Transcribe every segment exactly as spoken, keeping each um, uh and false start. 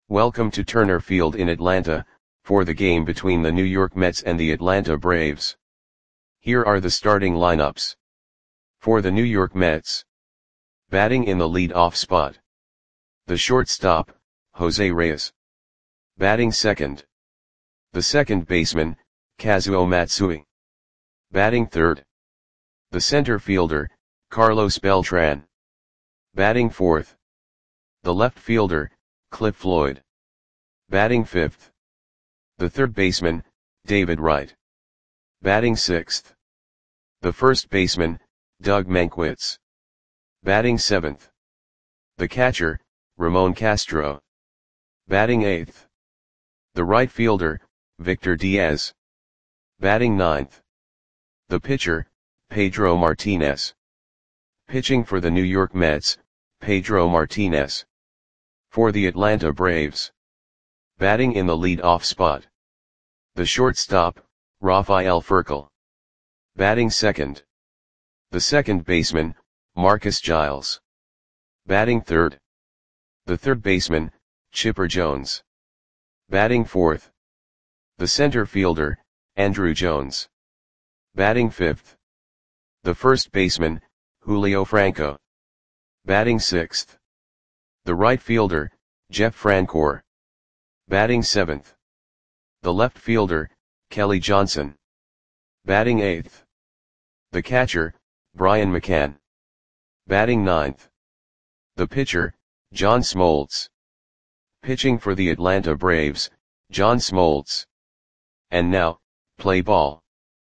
Welcome to Turner Field in Atlanta, for the game between the New York Mets and the Atlanta Braves. Here are the starting lineups. For the New York Mets. Batting in the lead-off spot. The shortstop, Jose Reyes. Batting second. The second baseman, Kazuo Matsui. Batting third. The center fielder, Carlos Beltran. Batting fourth. The left fielder, Cliff Floyd. Batting fifth. The third baseman, David Wright. Batting sixth. The first baseman, Doug Mankiewicz. Batting seventh. The catcher, Ramon Castro. Batting eighth. The right fielder, Victor Diaz. Batting ninth. The pitcher, Pedro Martinez. Pitching for the New York Mets, Pedro Martinez. For the Atlanta Braves. Batting in the lead-off spot. The shortstop, Rafael Furcal. Batting second. The second baseman, Marcus Giles. Batting third. The third baseman, Chipper Jones. Batting fourth. The center fielder, Andruw Jones. Batting fifth. The first baseman, Julio Franco. Batting sixth. The right fielder, Jeff Francoeur. Batting seventh. The left fielder, Kelly Johnson. Batting eighth. The catcher, Brian McCann. Batting ninth. The pitcher, John Smoltz. Pitching for the Atlanta Braves, John Smoltz. And now, play ball.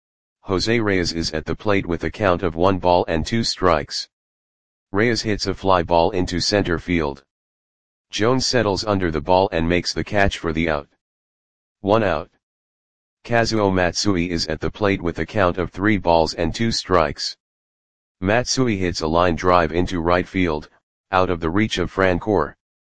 Jose Reyes is at the plate with a count of one ball and two strikes. Reyes hits a fly ball into center field. Jones settles under the ball and makes the catch for the out. One out. Kazuo Matsui is at the plate with a count of three balls and two strikes. Matsui hits a line drive into right field, out of the reach of Francoeur.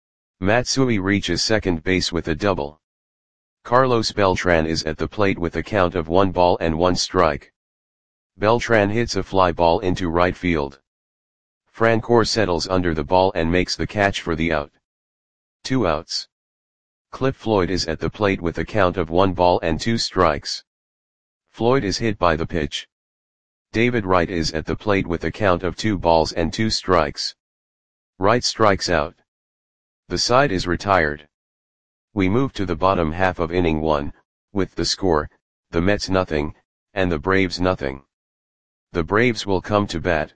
Matsui reaches second base with a double. Carlos Beltran is at the plate with a count of one ball and one strike. Beltran hits a fly ball into right field. Francoeur settles under the ball and makes the catch for the out. Two outs. Cliff Floyd is at the plate with a count of one ball and two strikes. Floyd is hit by the pitch. David Wright is at the plate with a count of two balls and two strikes. Wright strikes out. The side is retired. We move to the bottom half of inning one, with the score, the Mets nothing, and the Braves nothing. The Braves will come to bat.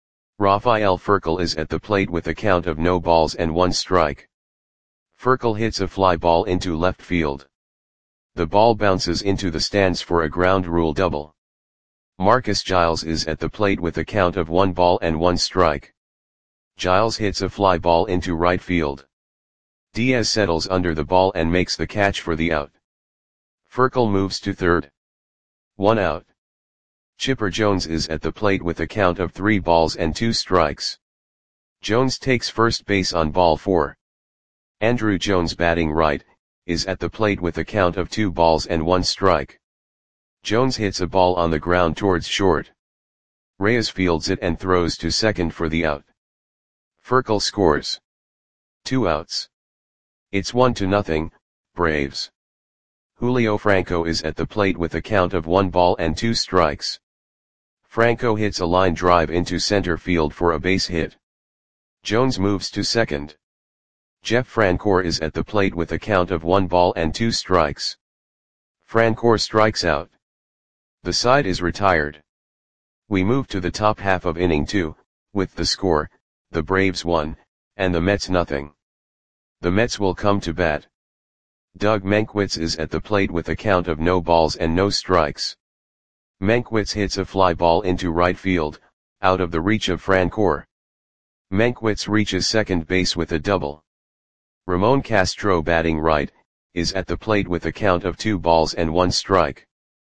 Rafael Furcal is at the plate with a count of no balls and one strike. Furcal hits a fly ball into left field. The ball bounces into the stands for a ground rule double. Marcus Giles is at the plate with a count of one ball and one strike. Giles hits a fly ball into right field. Diaz settles under the ball and makes the catch for the out. Furcal moves to third. One out. Chipper Jones is at the plate with a count of three balls and two strikes. Jones takes first base on ball four. Andruw Jones, batting right, is at the plate with a count of two balls and one strike. Jones hits a ball on the ground towards short. Reyes fields it and throws to second for the out. Furcal scores. Two outs. It's one to nothing, Braves. Julio Franco is at the plate with a count of one ball and two strikes. Franco hits a line drive into center field for a base hit. Jones moves to second. Jeff Francoeur is at the plate with a count of one ball and two strikes. Francoeur strikes out. The side is retired. We move to the top half of inning two, with the score, the Braves one, and the Mets nothing. The Mets will come to bat. Doug Mankiewicz is at the plate with a count of no balls and no strikes. Mankiewicz hits a fly ball into right field, out of the reach of Francoeur. Mankiewicz reaches second base with a double. Ramon Castro, batting right, is at the plate with a count of two balls and one strike.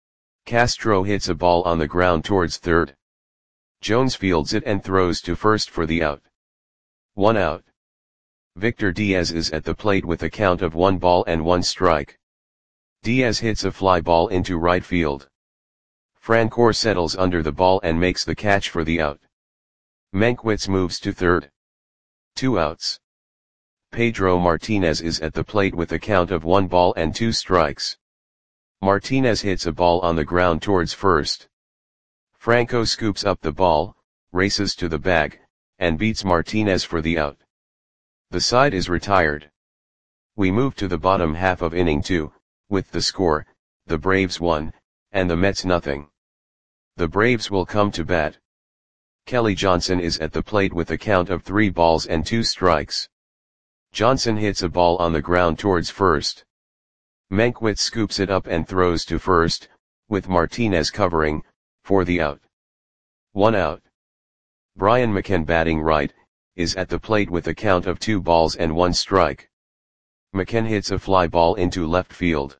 Castro hits a ball on the ground towards third. Jones fields it and throws to first for the out. One out. Victor Diaz is at the plate with a count of one ball and one strike. Diaz hits a fly ball into right field. Francoeur settles under the ball and makes the catch for the out. Mankiewicz moves to third. Two outs. Pedro Martinez is at the plate with a count of one ball and two strikes. Martinez hits a ball on the ground towards first. Franco scoops up the ball, races to the bag, and beats Martinez for the out. The side is retired. We move to the bottom half of inning two, with the score, the Braves one, and the Mets nothing. The Braves will come to bat. Kelly Johnson is at the plate with a count of three balls and two strikes. Johnson hits a ball on the ground towards first. Mankiewicz scoops it up and throws to first, with Martinez covering, for the out. One out. Brian McCann, batting right, is at the plate with a count of two balls and one strike. McCann hits a fly ball into left field.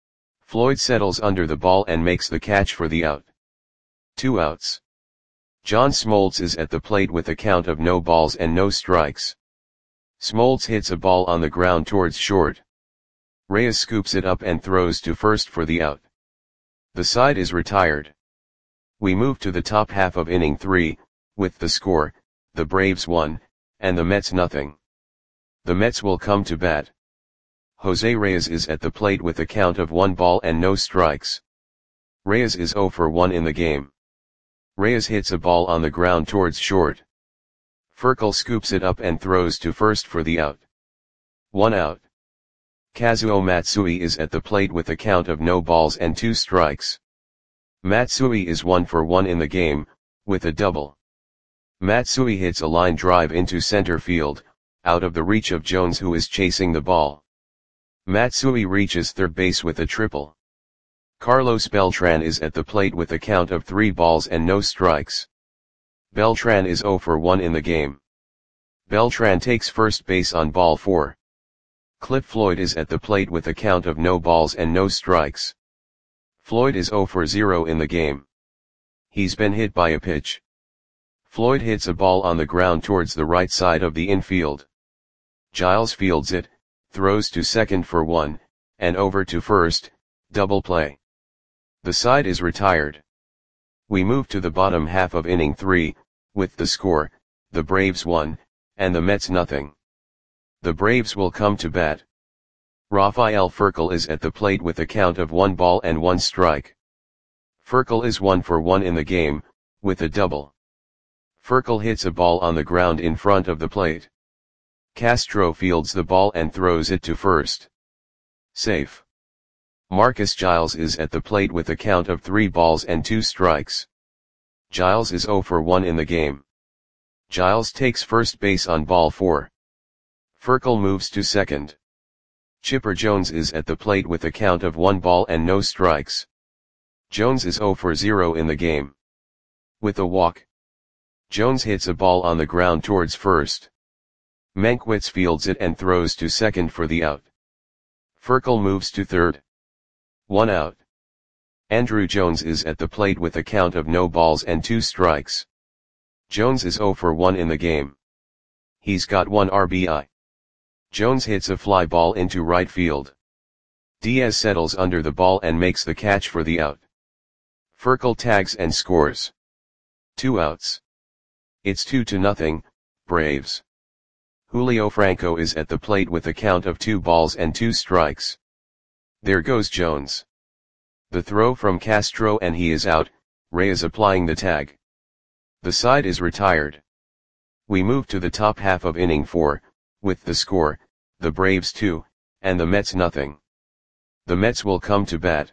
Floyd settles under the ball and makes the catch for the out. Two outs. John Smoltz is at the plate with a count of no balls and no strikes. Smoltz hits a ball on the ground towards short. Reyes scoops it up and throws to first for the out. The side is retired. We move to the top half of inning three, with the score, the Braves one, and the Mets nothing. The Mets will come to bat. Jose Reyes is at the plate with a count of one ball and no strikes. Reyes is oh for one in the game. Reyes hits a ball on the ground towards short. Furcal scoops it up and throws to first for the out. One out. Kazuo Matsui is at the plate with a count of no balls and two strikes. Matsui is one for one in the game, with a double. Matsui hits a line drive into center field, out of the reach of Jones, who is chasing the ball. Matsui reaches third base with a triple. Carlos Beltran is at the plate with a count of three balls and no strikes. Beltran is oh for one in the game. Beltran takes first base on ball four. Cliff Floyd is at the plate with a count of no balls and no strikes. Floyd is oh for zero in the game. He's been hit by a pitch. Floyd hits a ball on the ground towards the right side of the infield. Giles fields it, throws to second for one, and over to first, double play. The side is retired. We move to the bottom half of inning three, with the score, the Braves one, and the Mets nothing. The Braves will come to bat. Rafael Furcal is at the plate with a count of one ball and one strike. Furcal is one for one in the game, with a double. Furcal hits a ball on the ground in front of the plate. Castro fields the ball and throws it to first. Safe. Marcus Giles is at the plate with a count of three balls and two strikes. Giles is oh for one in the game. Giles takes first base on ball four. Furcal moves to second. Chipper Jones is at the plate with a count of one ball and no strikes. Jones is oh for zero in the game. With a walk. Jones hits a ball on the ground towards first. Mankiewicz fields it and throws to second for the out. Furcal moves to third. One out. Andrew Jones is at the plate with a count of no balls and two strikes. Jones is oh for one in the game. He's got one R B I. Jones hits a fly ball into right field. Diaz settles under the ball and makes the catch for the out. Furcal tags and scores. Two outs. It's two to nothing, Braves. Julio Franco is at the plate with a count of two balls and two strikes. There goes Jones. The throw from Castro and he is out, Reyes applying the tag. The side is retired. We move to the top half of inning four, with the score, the Braves two, and the Mets nothing. The Mets will come to bat.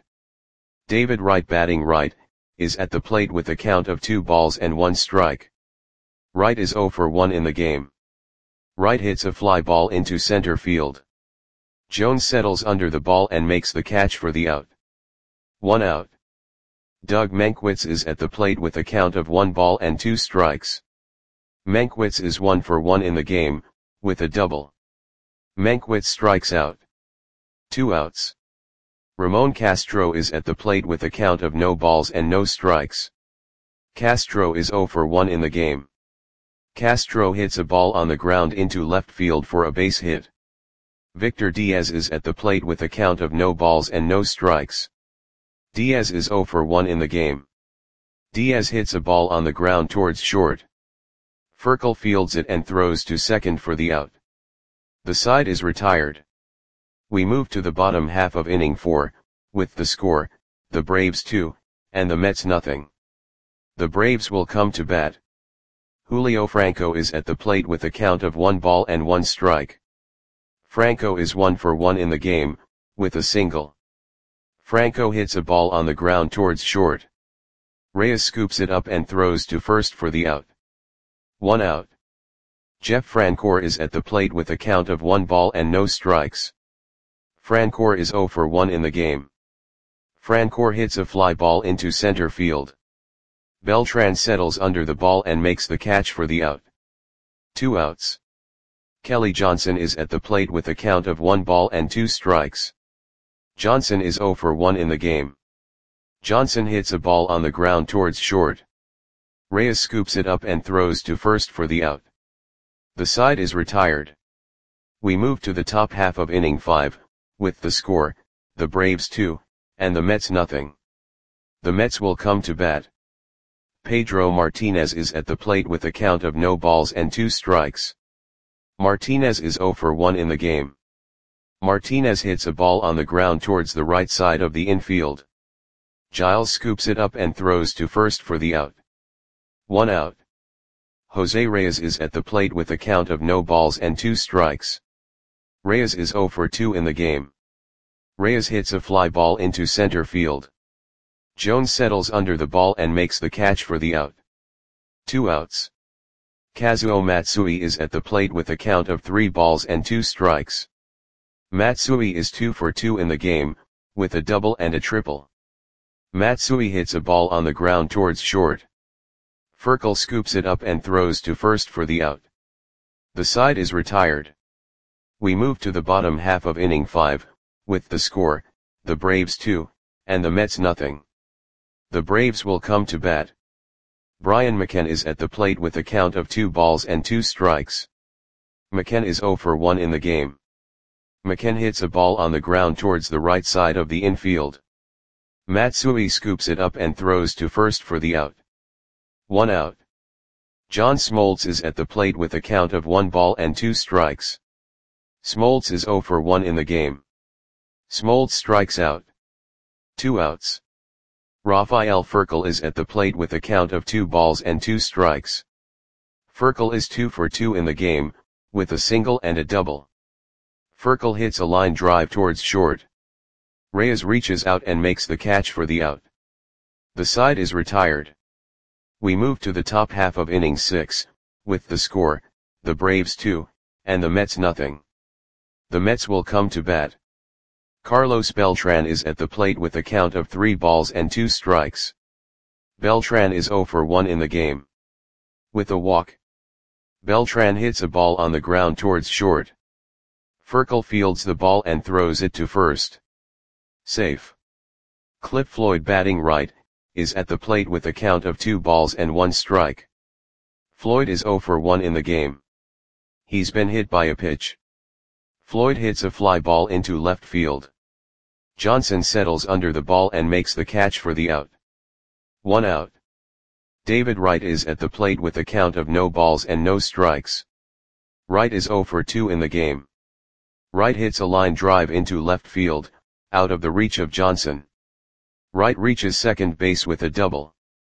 David Wright, batting right, is at the plate with a count of two balls and one strike. Wright is oh for one in the game. Wright hits a fly ball into center field. Jones settles under the ball and makes the catch for the out. One out. Doug Mankiewicz is at the plate with a count of one ball and two strikes. Mankiewicz is one for one in the game, with a double. Mankiewicz strikes out. Two outs. Ramon Castro is at the plate with a count of no balls and no strikes. Castro is oh for one in the game. Castro hits a ball on the ground into left field for a base hit. Victor Diaz is at the plate with a count of no balls and no strikes. Diaz is oh for one in the game. Diaz hits a ball on the ground towards short. Furcal fields it and throws to second for the out. The side is retired. We move to the bottom half of inning four, with the score, the Braves two, and the Mets nothing. The Braves will come to bat. Julio Franco is at the plate with a count of one ball and one strike. Franco is one for one in the game, with a single. Franco hits a ball on the ground towards short. Reyes scoops it up and throws to first for the out. One out. Jeff Francoeur is at the plate with a count of one ball and no strikes. Francoeur is zero for one in the game. Francoeur hits a fly ball into center field. Beltran settles under the ball and makes the catch for the out. Two outs. Kelly Johnson is at the plate with a count of one ball and two strikes. Johnson is zero for one in the game. Johnson hits a ball on the ground towards short. Reyes scoops it up and throws to first for the out. The side is retired. We move to the top half of inning five, with the score, the Braves two, and the Mets nothing. The Mets will come to bat. Pedro Martinez is at the plate with a count of no balls and two strikes. Martinez is zero for one in the game. Martinez hits a ball on the ground towards the right side of the infield. Giles scoops it up and throws to first for the out. One out. Jose Reyes is at the plate with a count of no balls and two strikes. Reyes is zero for two in the game. Reyes hits a fly ball into center field. Jones settles under the ball and makes the catch for the out. Two outs. Kazuo Matsui is at the plate with a count of three balls and two strikes. Matsui is two for two in the game, with a double and a triple. Matsui hits a ball on the ground towards short. Furkel scoops it up and throws to first for the out. The side is retired. We move to the bottom half of inning five, with the score, the Braves two, and the Mets nothing. The Braves will come to bat. Brian McCann is at the plate with a count of two balls and two strikes. McCann is zero for one in the game. McCann hits a ball on the ground towards the right side of the infield. Matsui scoops it up and throws to first for the out. One out. John Smoltz is at the plate with a count of one ball and two strikes. Smoltz is zero for one in the game. Smoltz strikes out. Two outs. Rafael Furkel is at the plate with a count of two balls and two strikes. Furkel is two for two in the game, with a single and a double. Furkel hits a line drive towards short. Reyes reaches out and makes the catch for the out. The side is retired. We move to the top half of inning six, with the score, the Braves two, and the Mets nothing. The Mets will come to bat. Carlos Beltran is at the plate with a count of three balls and two strikes. Beltran is zero for one in the game. With a walk. Beltran hits a ball on the ground towards short. Furkel fields the ball and throws it to first. Safe. Cliff Floyd, batting right, is at the plate with a count of two balls and one strike. Floyd is zero for one in the game. He's been hit by a pitch. Floyd hits a fly ball into left field. Johnson settles under the ball and makes the catch for the out. One out. David Wright is at the plate with a count of no balls and no strikes. Wright is zero for two in the game. Wright hits a line drive into left field, out of the reach of Johnson. Wright reaches second base with a double.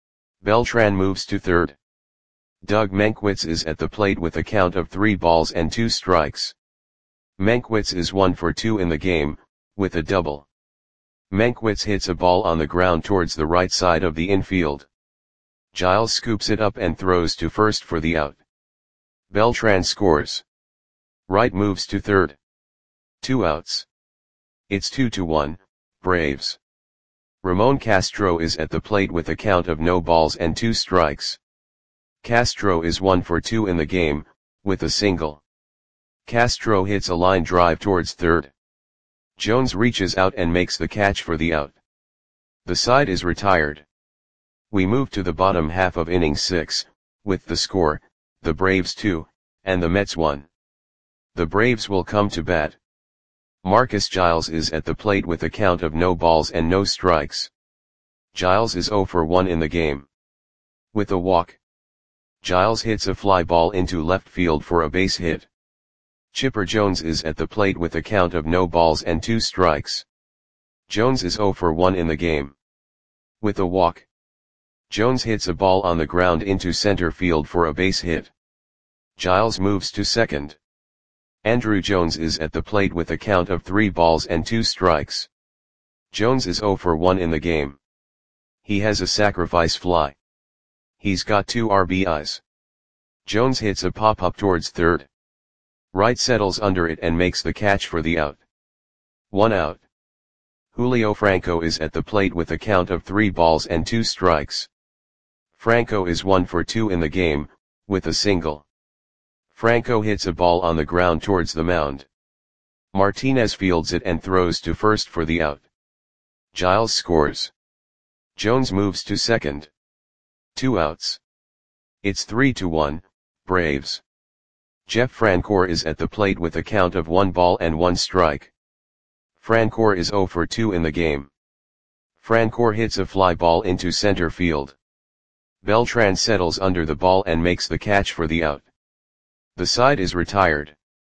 Beltran moves to third. Doug Mankiewicz is at the plate with a count of three balls and two strikes. Mankiewicz is one for two in the game, with a double. Mankiewicz hits a ball on the ground towards the right side of the infield. Giles scoops it up and throws to first for the out. Beltran scores. Wright moves to third. Two outs. It's two to one, Braves. Ramon Castro is at the plate with a count of no balls and two strikes. Castro is one for two in the game, with a single. Castro hits a line drive towards third. Jones reaches out and makes the catch for the out. The side is retired. We move to the bottom half of inning six, with the score, the Braves two, and the Mets one. The Braves will come to bat. Marcus Giles is at the plate with a count of no balls and no strikes. Giles is zero for one in the game. With a walk. Giles hits a fly ball into left field for a base hit. Chipper Jones is at the plate with a count of no balls and two strikes. Jones is zero for one in the game. With a walk, Jones hits a ball on the ground into center field for a base hit. Giles moves to second. Andruw Jones is at the plate with a count of three balls and two strikes. Jones is zero for one in the game. He has a sacrifice fly. He's got two R B Is. Jones hits a pop-up towards third. Wright settles under it and makes the catch for the out. One out. Julio Franco is at the plate with a count of three balls and two strikes. Franco is one for two in the game, with a single. Franco hits a ball on the ground towards the mound. Martinez fields it and throws to first for the out. Giles scores. Jones moves to second. Two outs. It's three to one, Braves. Jeff Francoeur is at the plate with a count of one ball and one strike. Francoeur is zero for two in the game. Francoeur hits a fly ball into center field. Beltran settles under the ball and makes the catch for the out. The side is retired.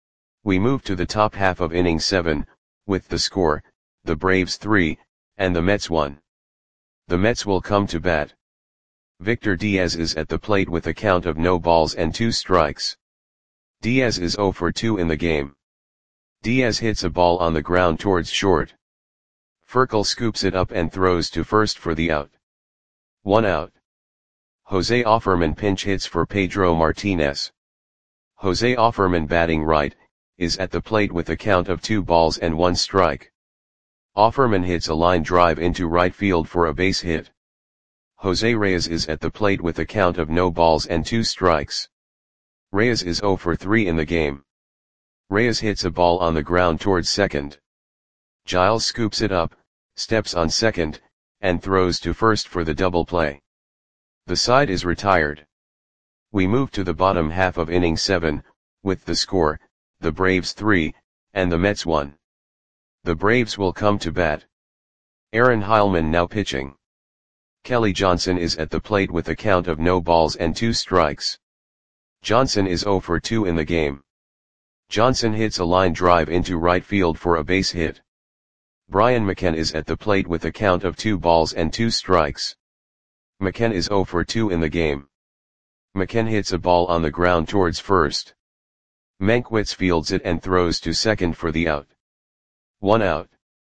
We move to the top half of inning seven, with the score, the Braves three, and the Mets one. The Mets will come to bat. Victor Diaz is at the plate with a count of no balls and two strikes. Diaz is zero for two in the game. Diaz hits a ball on the ground towards short. Furcal scoops it up and throws to first for the out. One out. Jose Offerman pinch hits for Pedro Martinez. Jose Offerman, batting right, is at the plate with a count of two balls and one strike. Offerman hits a line drive into right field for a base hit. Jose Reyes is at the plate with a count of no balls and two strikes. Reyes is zero for three in the game. Reyes hits a ball on the ground towards second. Giles scoops it up, steps on second, and throws to first for the double play. The side is retired. We move to the bottom half of inning seven, with the score, the Braves three, and the Mets one. The Braves will come to bat. Aaron Heilman now pitching. Kelly Johnson is at the plate with a count of no balls and two strikes. Johnson is zero for two in the game. Johnson hits a line drive into right field for a base hit. Brian McCann is at the plate with a count of two balls and two strikes. McCann is zero for two in the game. McCann hits a ball on the ground towards first. Mankiewicz fields it and throws to second for the out. One out.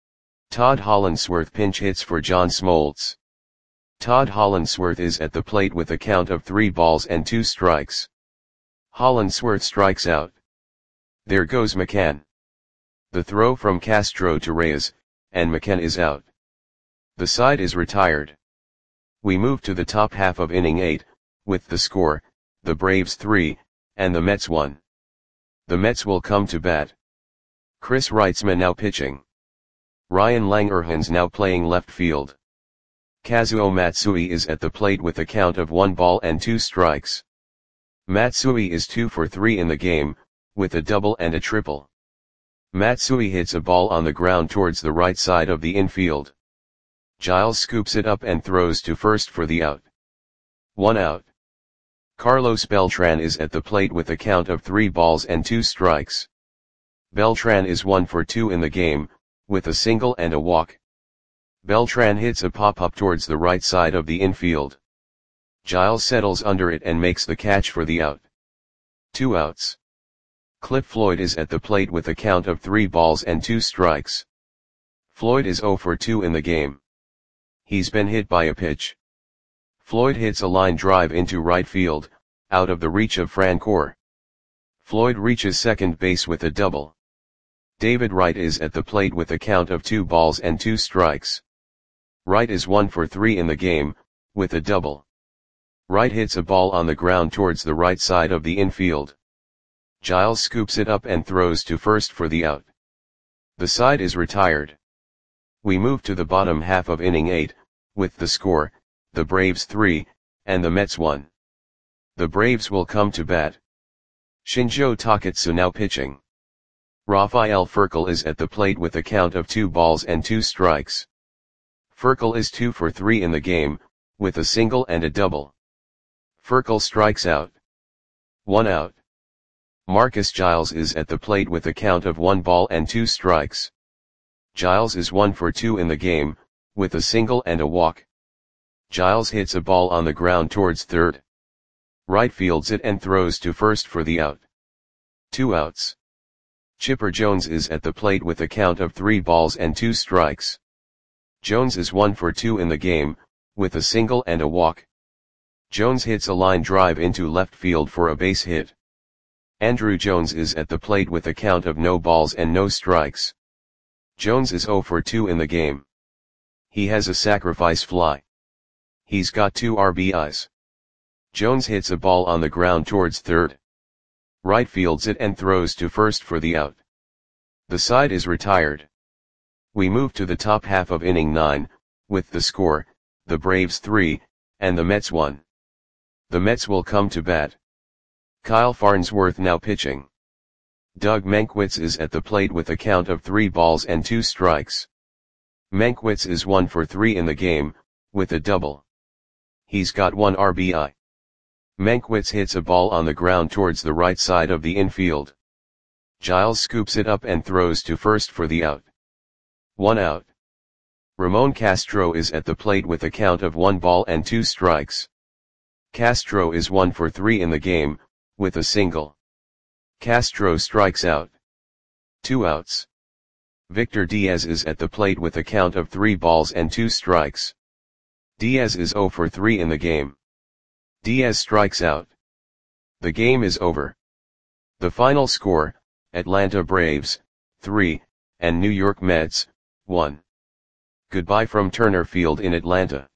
Todd Hollandsworth pinch hits for John Smoltz. Todd Hollandsworth is at the plate with a count of three balls and two strikes. Hollandsworth strikes out. There goes McCann. The throw from Castro to Reyes, and McCann is out. The side is retired. We move to the top half of inning eight, with the score, the Braves three, and the Mets one. The Mets will come to bat. Chris Reitzman now pitching. Ryan Langerhans now playing left field. Kazuo Matsui is at the plate with a count of one ball and two strikes. Matsui is two for three in the game, with a double and a triple. Matsui hits a ball on the ground towards the right side of the infield. Giles scoops it up and throws to first for the out. One out. Carlos Beltran is at the plate with a count of three balls and two strikes. Beltran is one for two in the game, with a single and a walk. Beltran hits a pop-up towards the right side of the infield. Giles settles under it and makes the catch for the out. Two outs. Cliff Floyd is at the plate with a count of three balls and two strikes. Floyd is zero for two in the game. He's been hit by a pitch. Floyd hits a line drive into right field, out of the reach of Francoeur. Floyd reaches second base with a double. David Wright is at the plate with a count of two balls and two strikes. Wright is one for three in the game, with a double. Wright hits a ball on the ground towards the right side of the infield. Giles scoops it up and throws to first for the out. The side is retired. We move to the bottom half of inning eight, with the score, the Braves three, and the Mets one. The Braves will come to bat. Shinjo Takatsu now pitching. Rafael Furcal is at the plate with a count of two balls and two strikes. Furcal is two for three in the game, with a single and a double. Furcal strikes out. One out. Marcus Giles is at the plate with a count of one ball and two strikes. Giles is one for two in the game, with a single and a walk. Giles hits a ball on the ground towards third. Right fields it and throws to first for the out. Two outs. Chipper Jones is at the plate with a count of three balls and two strikes. Jones is one for two in the game, with a single and a walk. Jones hits a line drive into left field for a base hit. Andruw Jones is at the plate with a count of no balls and no strikes. Jones is oh for two in the game. He has a sacrifice fly. He's got two R B Is. Jones hits a ball on the ground towards third. Right fields it and throws to first for the out. The side is retired. We move to the top half of inning nine, with the score, the Braves three, and the Mets one. The Mets will come to bat. Kyle Farnsworth now pitching. Doug Mankiewicz is at the plate with a count of three balls and two strikes. Mankiewicz is one for three in the game, with a double. He's got one R B I. Mankiewicz hits a ball on the ground towards the right side of the infield. Giles scoops it up and throws to first for the out. One out. Ramon Castro is at the plate with a count of one ball and two strikes. Castro is one for three in the game, with a single. Castro strikes out. Two outs. Victor Diaz is at the plate with a count of three balls and two strikes. Diaz is oh for three in the game. Diaz strikes out. The game is over. The final score, Atlanta Braves, three, and New York Mets, one. Goodbye from Turner Field in Atlanta.